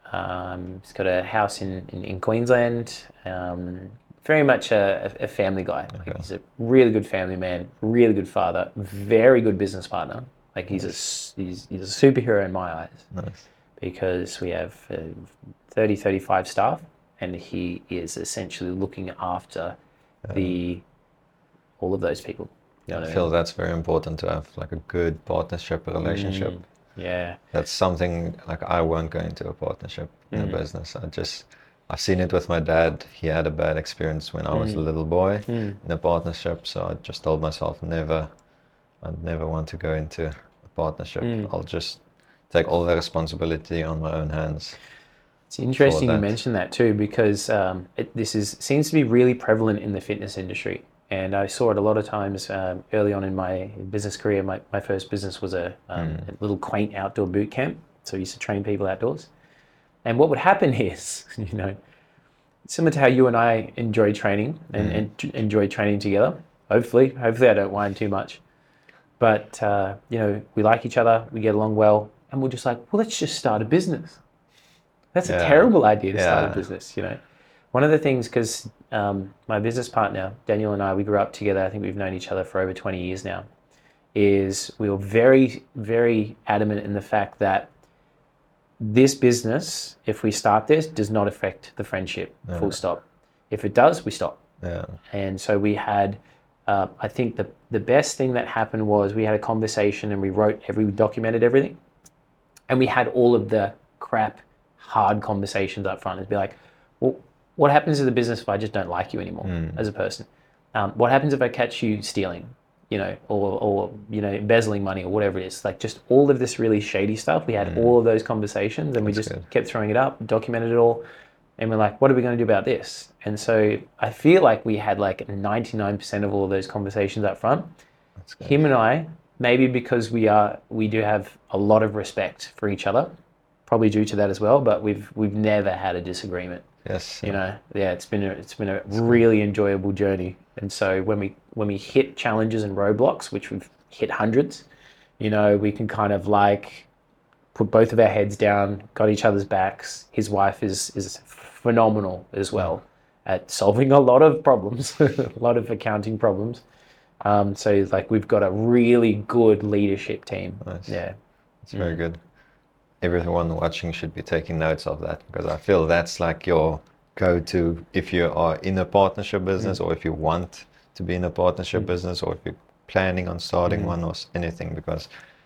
Um, he's got a house in, in, in Queensland. Um, very much a, a family guy. Like, Okay. he's a really good family man, really good father, very good business partner. Like, he's a s- he's, he's a superhero in my eyes, Nice. because we have uh, thirty, thirty-five staff, and he is essentially looking after the all of those people. You know I what I feel mean? that's very important to have like a good partnership relationship. Mm, yeah. That's something like I won't go into a partnership in Mm. a business. I just I've seen it with my dad. He had a bad experience when I was a Mm. little boy Mm. in a partnership, so I just told myself never I'd never want to go into a partnership. Mm. I'll just take all the responsibility on my own hands. It's interesting you that. mention that too, because um, it, this is seems to be really prevalent in the fitness industry. And I saw it a lot of times um, early on in my business career. My, my first business was a, um, a little quaint outdoor boot camp. So I used to train people outdoors. And what would happen is, you know, similar to how you and I enjoy training and, Mm. and t- enjoy training together. Hopefully, hopefully I don't whine too much. But, uh, you know, we like each other, we get along well, and we're just like, well, let's just start a business. That's a Yeah. terrible idea to start Yeah. a business, you know. One of the things, because um, my business partner, Daniel, and I, we grew up together. I think we've known each other for over twenty years now, is we were very, very adamant in the fact that this business, if we start this, does not affect the friendship, full stop. If it does, we stop. Yeah. And so we had, uh, I think the, the best thing that happened was we had a conversation and we wrote, every, we documented everything. And we had all of the crap, hard conversations up front. It'd be like, well, what happens to the business if I just don't like you anymore as a person? Um, what happens if I catch you stealing, you know, or, or, you know, embezzling money or whatever it is? Like, just all of this really shady stuff. We had all of those conversations, and we That's just good. kept throwing it up, documented it all. And we're like, what are we going to do about this? And so I feel like we had like ninety-nine percent of all of those conversations up front. That's good. Him and I, maybe because we are, we do have a lot of respect for each other, probably due to that as well. But we've we've never had a disagreement. Yes. You know, yeah, it's been a, it's been a really enjoyable journey. And so when we when we hit challenges and roadblocks, which we've hit hundreds, you know, we can kind of like put both of our heads down, got each other's backs. His wife is is phenomenal as well at solving a lot of problems, a lot of accounting problems. Um, so like we've got a really good leadership team. Nice. Yeah. It's very good. Everyone watching should be taking notes of that, because I feel that's like your go-to if you are in a partnership business, or if you want to be in a partnership business, or if you're planning on starting one, or s- anything. Because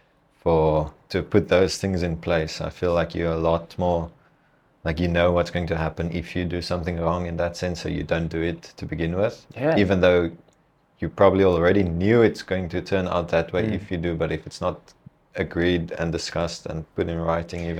for to put those things in place, I feel like you're a lot more like you know what's going to happen if you do something wrong in that sense, so you don't do it to begin with. Yeah. Even though you probably already knew it's going to turn out that way if you do, but if it's not agreed and discussed and put in writing even,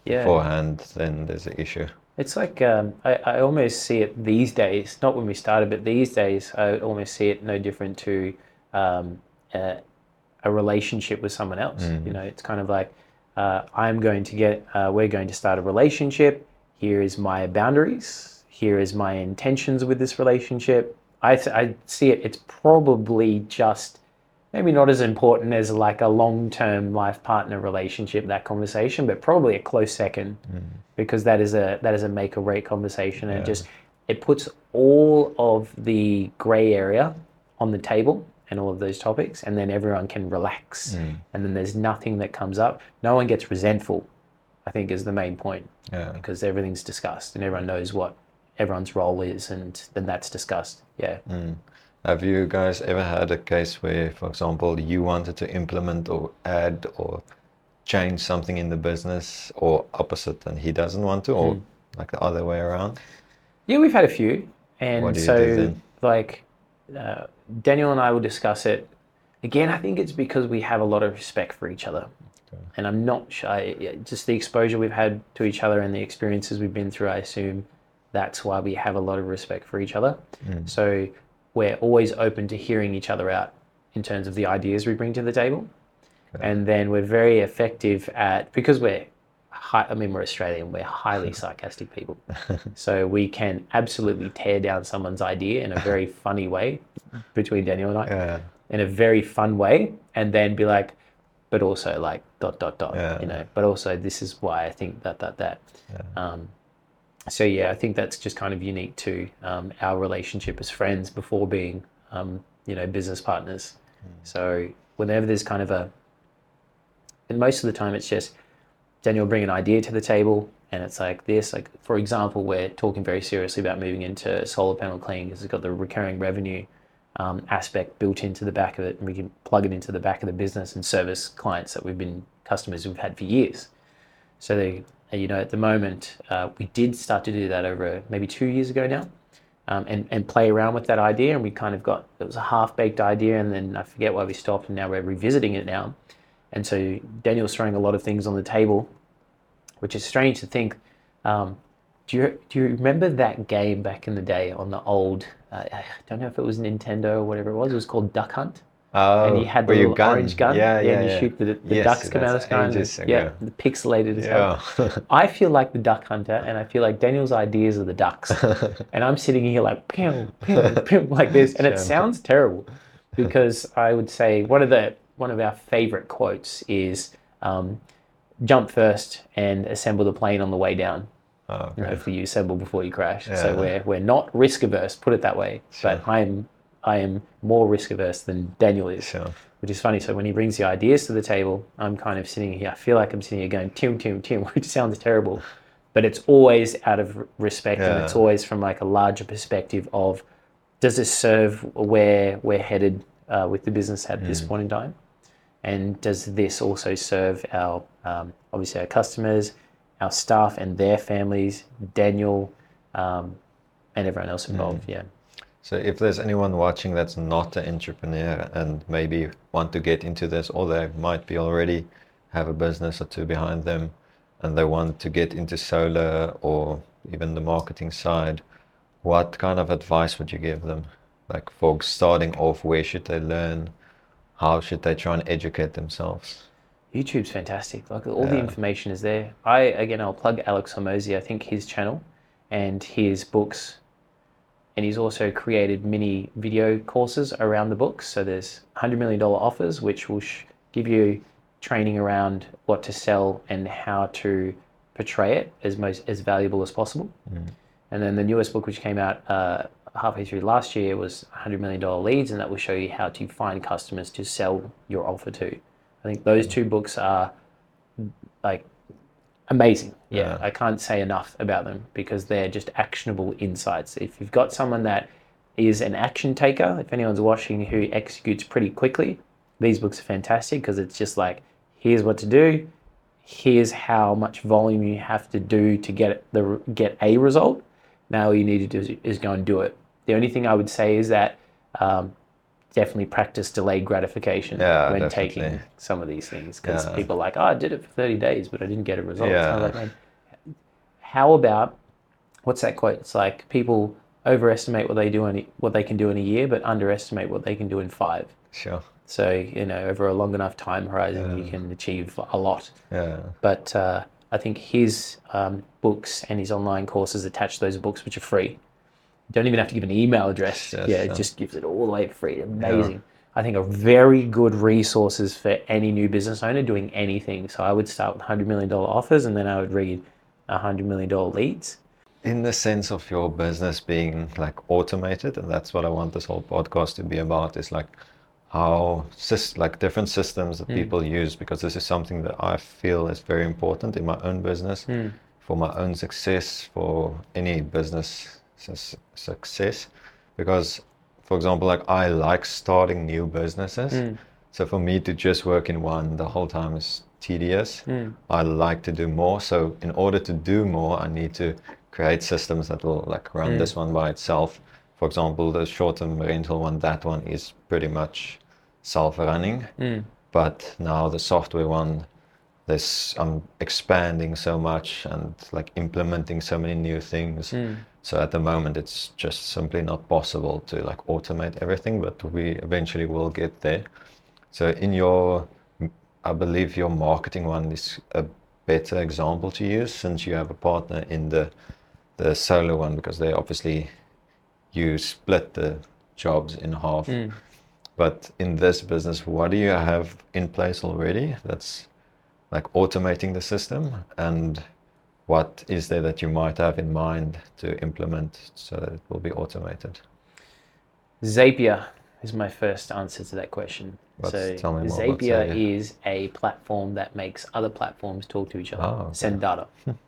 Yeah. beforehand, then there's an issue. It's like um, I, I almost see it these days, not when we started, but these days I almost see it no different to um, a, a relationship with someone else. Mm. You know, it's kind of like uh, I'm going to get, uh, we're going to start a relationship. Here is my boundaries. Here is my intentions with this relationship. I, I see it, it's probably just maybe not as important as like a long-term life partner relationship, that conversation, but probably a close second, mm. because that is a that is a make or break conversation, and yeah. it just it puts all of the gray area on the table and all of those topics, and then everyone can relax, mm. and then there's nothing that comes up. No one gets resentful, I think, is the main point, yeah. because everything's discussed and everyone knows what everyone's role is, and then that's discussed. Yeah. Mm. Have you guys ever had a case where, for example, you wanted to implement or add or change something in the business, or opposite, and he doesn't want to, or mm. like the other way around? Yeah, we've had a few. And what do you so, do then? like, uh, Daniel and I will discuss it. Again, I think it's because we have a lot of respect for each other. Okay. And I'm not shy, just the exposure we've had to each other and the experiences we've been through, I assume that's why we have a lot of respect for each other. Mm. So we're always open to hearing each other out in terms of the ideas we bring to the table. Okay. And then we're very effective at, because we're, high, I mean, we're Australian, we're highly sarcastic people. So we can absolutely tear down someone's idea in a very funny way, between Daniel and I, yeah. in a very fun way, and then be like, but also like dot, dot, dot, yeah. you know, but also this is why I think that, that, that. Yeah. Um, So yeah, I think that's just kind of unique to um, our relationship as friends before being, um, you know, business partners. Mm. So whenever there's kind of a, and most of the time it's just Daniel will bring an idea to the table, and it's like this. Like for example, we're talking very seriously about moving into solar panel cleaning because it's got the recurring revenue um, aspect built into the back of it, and we can plug it into the back of the business and service clients that we've been customers we've had for years. So they. You know, at the moment, uh, we did start to do that over maybe two years ago now, um, and, and play around with that idea. And we kind of got, it was a half-baked idea, and then I forget why we stopped, and now we're revisiting it now. And so Daniel's throwing a lot of things on the table, which is strange to think. Um, do you do you remember that game back in the day on the old, uh, I don't know if it was Nintendo or whatever it was, it was called Duck Hunt. Oh, and you had the little gun. orange gun, yeah, yeah, and you yeah. shoot the, the yes, ducks come out of the sky, and, yeah, the pixelated as yeah. hell. I feel like the duck hunter, and I feel like Daniel's ideas are the ducks, and I'm sitting here like pew, pew, pew, like this, and it sounds terrible, because I would say one of the one of our favorite quotes is um, "Jump first and assemble the plane on the way down." Oh, okay. And hopefully you assemble before you crash. Yeah. So we're we're not risk averse, put it that way, sure. but I'm. I am more risk averse than Daniel is, sure. which is funny. So when he brings the ideas to the table, I'm kind of sitting here. I feel like I'm sitting here going, tim, tim, tim, which sounds terrible, but it's always out of respect, yeah. and it's always from like a larger perspective of, does this serve where we're headed uh, with the business at mm. this point in time? And does this also serve our, um, obviously our customers, our staff and their families, Daniel, um, and everyone else involved, mm. yeah. So if there's anyone watching that's not an entrepreneur and maybe want to get into this, or they might be already have a business or two behind them, and they want to get into solar or even the marketing side, what kind of advice would you give them? Like for starting off, where should they learn? How should they try and educate themselves? YouTube's fantastic. Like all yeah. the information is there. I, again, I'll plug Alex Hormozi, I think his channel and his books. And he's also created mini video courses around the books. So there's one hundred million dollars offers, which will sh- give you training around what to sell and how to portray it as most as valuable as possible. Mm. And then the newest book, which came out uh, halfway through last year, was one hundred million dollars leads, and that will show you how to find customers to sell your offer to. I think those two books are like amazing. Yeah, yeah, I can't say enough about them because they're just actionable insights. If you've got someone that is an action taker, if anyone's watching who executes pretty quickly, these books are fantastic because it's just like, here's what to do, here's how much volume you have to do to get the get a result. Now all you need to do is, is go and do it. The only thing I would say is that um, definitely practice delayed gratification Yeah, when definitely. taking some of these things, because Yeah. people are like, oh, I did it for thirty days, but I didn't get a result. So I Yeah. was like, man, how about, what's that quote? It's like people overestimate what they do in what they can do in a year, but underestimate what they can do in five. Sure. So, you know, over a long enough time horizon, you Yeah. can achieve a lot. Yeah. But uh, I think his um, books and his online courses attached to those books, which are free. You don't even have to give an email address. Yes, yeah, it yeah. just gives it all the way free. Amazing. I think are very good resources for any new business owner doing anything. So I would start with one hundred million dollars offers, and then I would read one hundred million dollars leads. In the sense of your business being like automated, and that's what I want this whole podcast to be about, is like how like different systems that mm. people use, because this is something that I feel is very important in my own business, mm. for my own success, for any business su- success. Because, for example, like I like starting new businesses. Mm. So for me to just work in one the whole time is tedious. Mm. I like to do more. So in order to do more, I need to create systems that will like run mm. this one by itself. For example, the short-term rental one, that one is pretty much self-running. Mm. But now the software one, this I'm expanding so much and like implementing so many new things. Mm. So at the moment, it's just simply not possible to like automate everything, but we eventually will get there. So in your, I believe your marketing one is a better example to use, since you have a partner in the the solo one, because they obviously, you split the jobs in half. Mm. But in this business, what do you have in place already that's like automating the system, and what is there that you might have in mind to implement so that it will be automated? Zapier is my first answer to that question. Let's so tell me more Zapier, about Zapier is a platform that makes other platforms talk to each other, oh, okay. send data.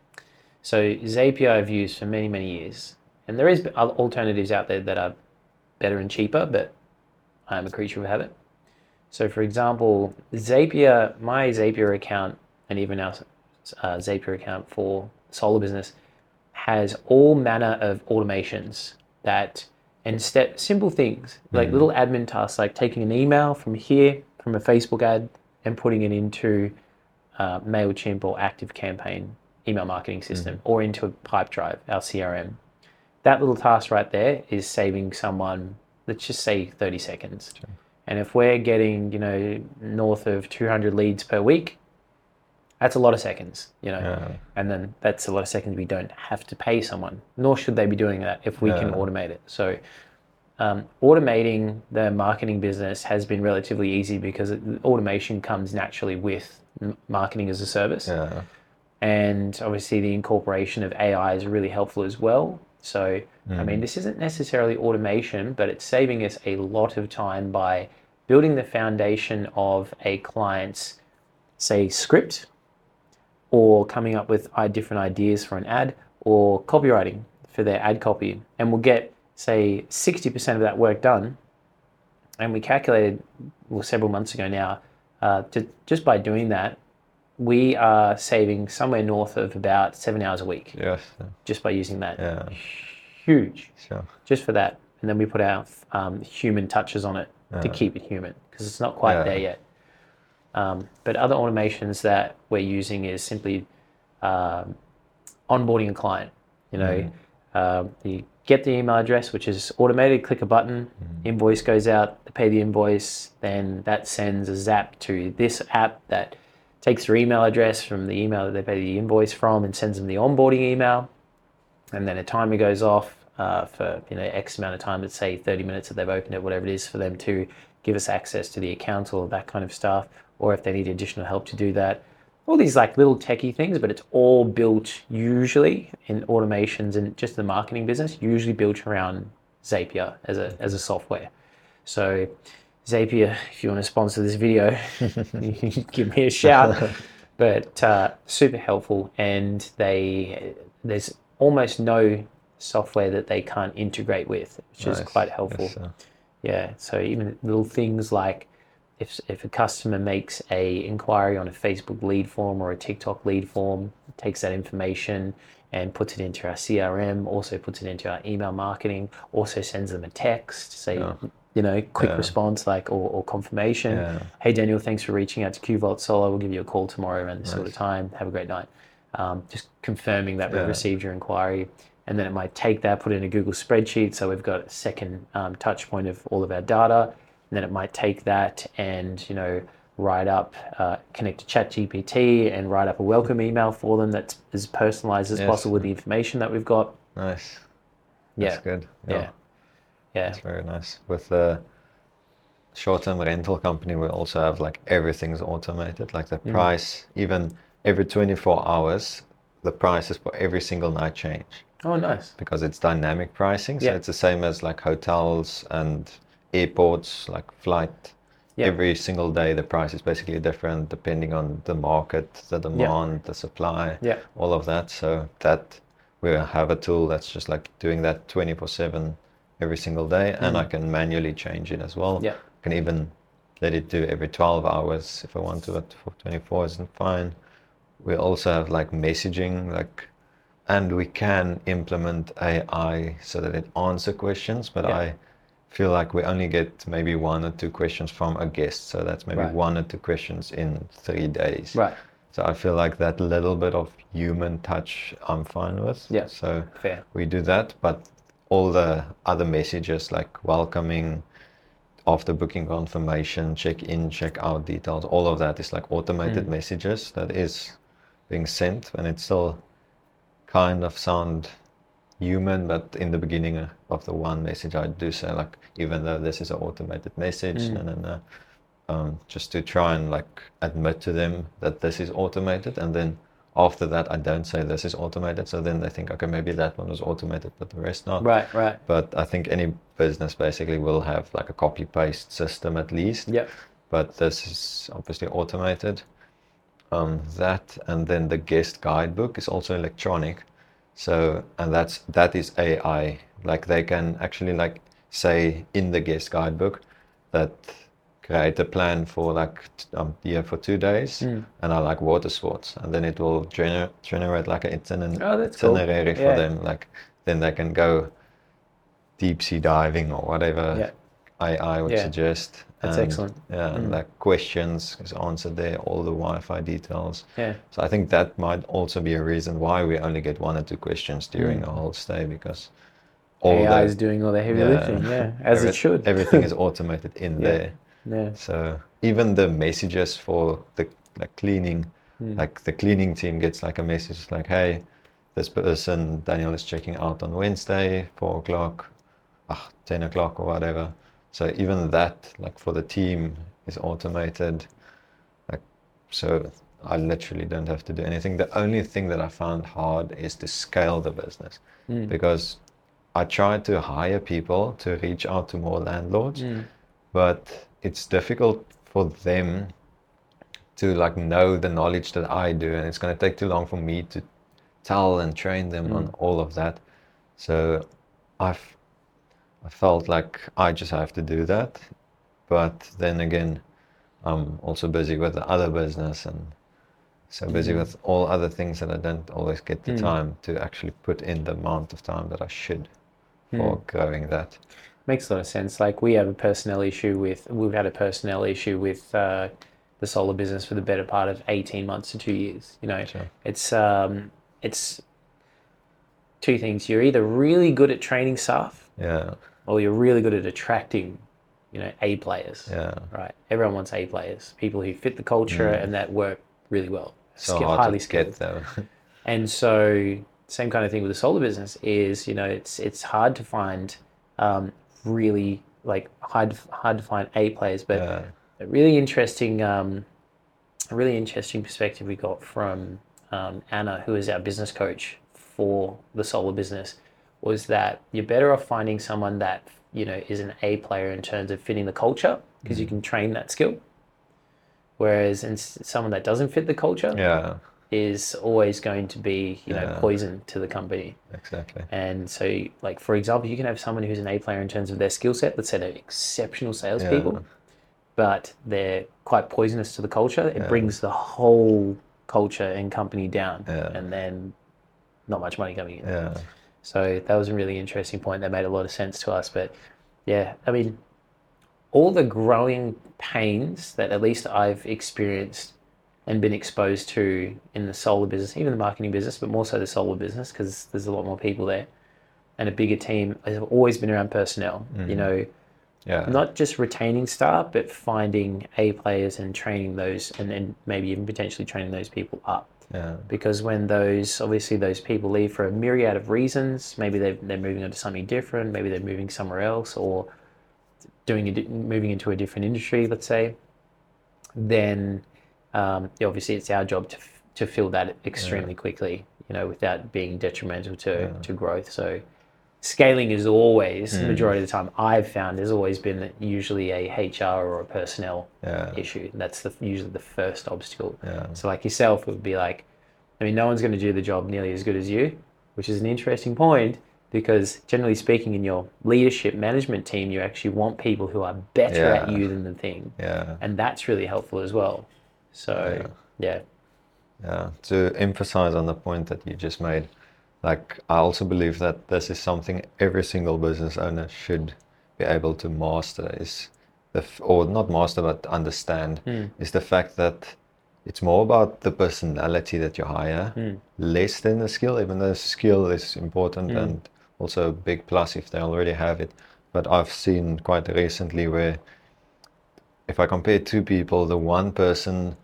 So Zapier I've used for many, many years. And there is alternatives out there that are better and cheaper, but I'm a creature of habit. So for example, Zapier, my Zapier account, and even our uh, Zapier account for solar business, has all manner of automations that, and step, simple things, like mm. little admin tasks, like taking an email from here, from a Facebook ad, and putting it into uh, MailChimp or ActiveCampaign email marketing system, mm. or into a Pipedrive, our C R M. That little task right there is saving someone, let's just say thirty seconds. Sure. And if we're getting, you know, north of two hundred leads per week, that's a lot of seconds, you know, yeah. and then that's a lot of seconds we don't have to pay someone, nor should they be doing that if we yeah. can automate it. So um, automating the marketing business has been relatively easy, because it, automation comes naturally with m- marketing as a service. Yeah. And obviously the incorporation of A I is really helpful as well. So, mm. I mean, this isn't necessarily automation, but it's saving us a lot of time by building the foundation of a client's, say, script, or coming up with different ideas for an ad, or copywriting for their ad copy. And we'll get, say, sixty percent of that work done. And we calculated, well, several months ago now, uh, to, just by doing that, we are saving somewhere north of about seven hours a week. Yes. Just by using that. Yeah. Huge. Sure. Just for that. And then we put our um, human touches on it yeah. to keep it human, because it's not quite yeah. there yet. Um, but other automations that we're using is simply um, onboarding a client. You know, mm. uh, you get the email address, which is automated, click a button, mm. invoice goes out, they pay the invoice, then that sends a zap to this app that takes their email address from the email that they pay the invoice from and sends them the onboarding email. And then a timer goes off uh, for, you know, X amount of time, let's say thirty minutes that they've opened it, whatever it is, for them to give us access to the account or that kind of stuff, or if they need additional help to do that. All these like little techie things, but it's all built usually in automations and just the marketing business, usually built around Zapier as a as a software. So Zapier, if you want to sponsor this video, give me a shout. But uh, super helpful, and they there's almost no software that they can't integrate with, which nice. Is quite helpful. Yes, so. Yeah, so even little things like if if a customer makes a inquiry on a Facebook lead form or a TikTok lead form, takes that information and puts it into our C R M, also puts it into our email marketing, also sends them a text, say, yeah. you know, quick Yeah. response like or, or confirmation. Yeah. Hey Daniel, thanks for reaching out to QVault Solar. We'll give you a call tomorrow around this sort of Nice. time. Have a great night. Um, just confirming that we've Yeah. received your inquiry, and then it might take that, put it in a Google spreadsheet, so we've got a second um, touch point of all of our data, and then it might take that and, you know, write up, uh, connect to ChatGPT and write up a welcome email for them that's as personalized as Yes. possible with the information that we've got. Nice. Yeah. That's good. Yeah. Yeah. That's very nice. With the short-term rental company, we also have like everything's automated, like the Mm. price, even every twenty-four hours, the prices for every single night change Oh, nice. because it's dynamic pricing. So Yeah. it's the same as like hotels and airports, like flight. Yeah. Every single day, the price is basically different depending on the market, the demand, the supply, Yeah. all of that. So that we have a tool that's just like doing that twenty-four seven every single day, and Mm. I can manually change it as well. Yeah. Can even let it do every twelve hours if I want to, but for twenty-four isn't fine. We also have like messaging, like, and we can implement A I so that it answer questions, but Yeah. I feel like we only get maybe one or two questions from a guest. So that's maybe Right. one or two questions in three days. Right. So I feel like that little bit of human touch I'm fine with. Yeah. So Fair. we do that, but all the other messages like welcoming, after booking confirmation, check in, check out details, all of that is like automated Mm. messages that is being sent, and it still kind of sound human, but in the beginning of the one message I do say like, even though this is an automated message, Mm. and then uh, um, just to try and like admit to them that this is automated, and then after that I don't say this is automated, so then they think, okay, maybe that one was automated but the rest not. Right. Right. But I think any business basically will have like a copy paste system at least. Yep. But this is obviously automated. Um, that, and then the guest guidebook is also electronic. So, and that's that is A I. Like they can actually like say in the guest guidebook that create a plan for like um yeah for two days, Mm. and I like water sports, and then it will gener- generate like an itinerary Oh, that's cool. itinerary for Yeah. them. Like then they can go deep sea diving or whatever Yeah. A I would Yeah. suggest. That's And, excellent. Yeah, and Mm. like questions is answered there, all the Wi-Fi details. Yeah. So I think that might also be a reason why we only get one or two questions during Mm. a whole stay, because all A I the is doing all the heavy yeah, lifting. Yeah. As every- it should. everything is automated in Yeah. there. Yeah. So even the messages for the like cleaning, Mm. like the cleaning team gets like a message like, hey, this person, Daniel, is checking out on Wednesday, four o'clock, ah, ten o'clock or whatever. So even that, like for the team, is automated. Like, so I literally don't have to do anything. The only thing that I found hard is to scale the business, Mm. because I tried to hire people to reach out to more landlords, Mm. but it's difficult for them to like know the knowledge that I do, and it's going to take too long for me to tell and train them Mm. on all of that. So I've I felt like I just have to do that, but then again, I'm also busy with the other business, and so busy Mm. with all other things that I don't always get the Mm. time to actually put in the amount of time that I should for Mm. growing that. Makes a lot of sense. Like we have a personnel issue with, we've had a personnel issue with uh, the solar business for the better part of eighteen months to two years. You know, Sure. it's um, it's two things. You're either really good at training staff, Yeah, or you're really good at attracting, you know, A players. yeah. Right. Everyone wants A players, people who fit the culture Mm. and that work really well. So Skill- hard highly to skilled. get though. And so, same kind of thing with the solar business is, you know, it's it's hard to find um, really like hard hard to find A players, but Yeah. a really interesting, um, a really interesting perspective we got from um, Anna, who is our business coach for the solar business, was that you're better off finding someone that, you know, is an A player in terms of fitting the culture, because you can train that skill. Whereas in s- someone that doesn't fit the culture Yeah, is always going to be, you know, Yeah. poison to the company. exactly. And so, like, for example, you can have someone who's an A player in terms of their skill set. Let's say they're exceptional salespeople, Yeah. but they're quite poisonous to the culture. It Yeah. brings the whole culture and company down, Yeah. and then not much money coming in. Yeah. So that was a really interesting point that made a lot of sense to us. But yeah, I mean, all the growing pains that at least I've experienced and been exposed to in the solar business, even the marketing business, but more so the solar business, because there's a lot more people there and a bigger team, has always been around personnel. Mm-hmm. You know, yeah. not just retaining staff, but finding A players and training those, and then maybe even potentially training those people up. Yeah. Because when those, obviously those people leave for a myriad of reasons, maybe they're, they're moving on to something different, maybe they're moving somewhere else, or doing a, moving into a different industry, let's say, then um, obviously it's our job to to fill that extremely yeah. quickly, you know, without being detrimental to, yeah. to growth. So scaling is always, mm. the majority of the time I've found, has always been usually a H R or a personnel yeah. issue. That's the, usually the first obstacle. Yeah. So like yourself, it would be like, I mean, no one's going to do the job nearly as good as you, which is an interesting point, because generally speaking, in your leadership management team, you actually want people who are better yeah. at you than the thing. Yeah. And that's really helpful as well. So, yeah. yeah. Yeah. To emphasize on the point that you just made, like, I also believe that this is something every single business owner should be able to master, is the, f- or not master, but understand, mm. is the fact that it's more about the personality that you hire, mm. less than the skill, even though skill is important mm. and also a big plus if they already have it. But I've seen quite recently where if I compare two people, the one person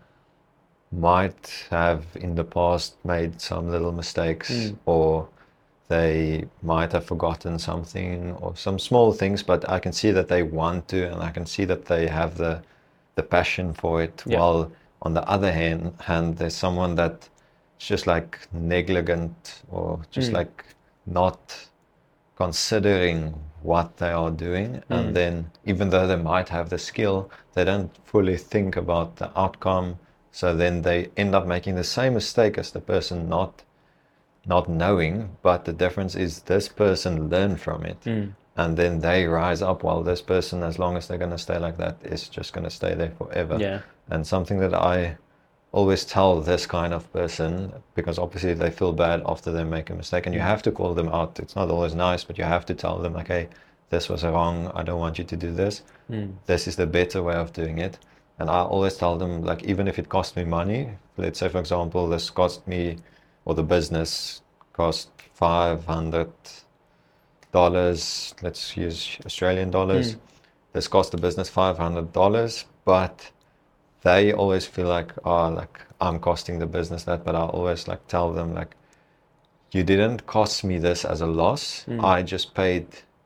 might have in the past made some little mistakes mm. or they might have forgotten something or some small things, but I can see that they want to, and I can see that they have the the passion for it. Yeah. While on the other hand, hand there's someone that's just like negligent or just mm. like not considering what they are doing. Mm. And then even though they might have the skill, they don't fully think about the outcome. So then they end up making the same mistake as the person not not knowing, but the difference is this person learned from it. Mm. And then they rise up, while this person, as long as they're going to stay like that, is just going to stay there forever. Yeah. And something that I always tell this kind of person, because obviously they feel bad after they make a mistake, and you have to call them out. It's not always nice, but you have to tell them, okay, this was wrong. I don't want you to do this. Mm. This is the better way of doing it. And I always tell them, like, even if it costs me money, let's say, for example, this cost me, or the business cost five hundred dollars, let's use Australian dollars. Mm. This cost the business five hundred dollars, but they always feel like, oh, like I'm costing the business that, but I always like tell them, like, you didn't cost me this as a loss. Mm. I just paid,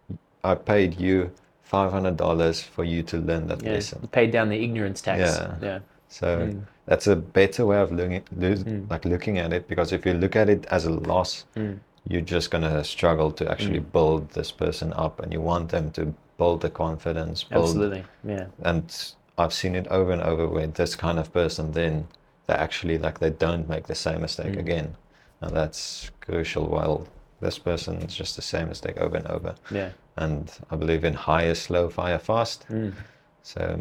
I paid you five hundred dollars for you to learn that yeah, lesson. You paid down the ignorance tax. Yeah. yeah. So mm. that's a better way of looking, lo- mm. like looking at it, because if you look at it as a loss, mm. you're just going to struggle to actually mm. build this person up, and you want them to build the confidence. Build, Absolutely, yeah. And I've seen it over and over where this kind of person, then they actually, like, they don't make the same mistake mm. again. And that's crucial, while this person is just the same mistake over and over. Yeah. And I believe in hire slow, fire fast. Mm. So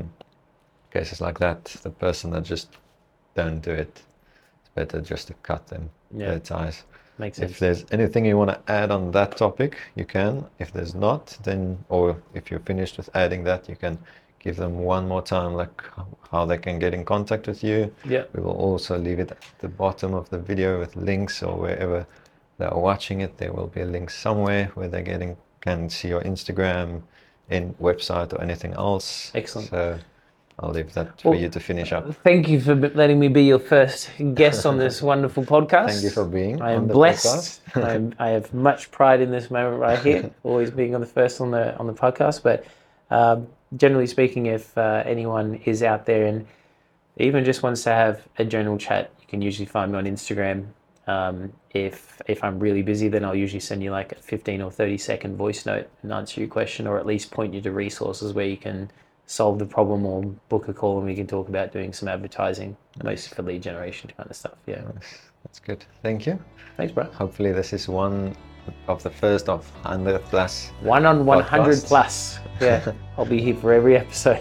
cases like that, the person that just don't do it, it's better just to cut them, yeah. their ties. Makes sense. If there's anything you want to add on that topic, you can. If there's not, then, or if you're finished with adding that, you can give them one more time, like how they can get in contact with you. Yeah. We will also leave it at the bottom of the video with links, or wherever they are watching it, there will be a link somewhere where they're getting, can see your Instagram, in website, or anything else. Excellent. So I'll leave that for well, you to finish up. Thank you for letting me be your first guest on this wonderful podcast. Thank you for being I am on the blessed. podcast. I am, I have much pride in this moment right here, always being on the first on the on the podcast. But um, generally speaking, if uh, anyone is out there and even just wants to have a general chat, you can usually find me on Instagram. Um, if if I'm really busy, then I'll usually send you like a fifteen or thirty second voice note and answer your question, or at least point you to resources where you can solve the problem, or book a call and we can talk about doing some advertising, mostly for lead generation kind of stuff. Yeah. Nice. That's good. Thank you. Thanks, bro. Hopefully this is one of the first of one hundred plus. One on one hundred plus. Yeah. I'll be here for every episode.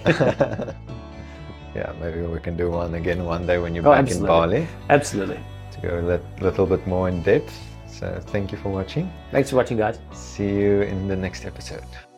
Yeah, maybe we can do one again one day when you're oh, back absolutely. in Bali. Absolutely. To go a li- little bit more in depth. So thank you for watching. Thanks for watching, guys. See you in the next episode.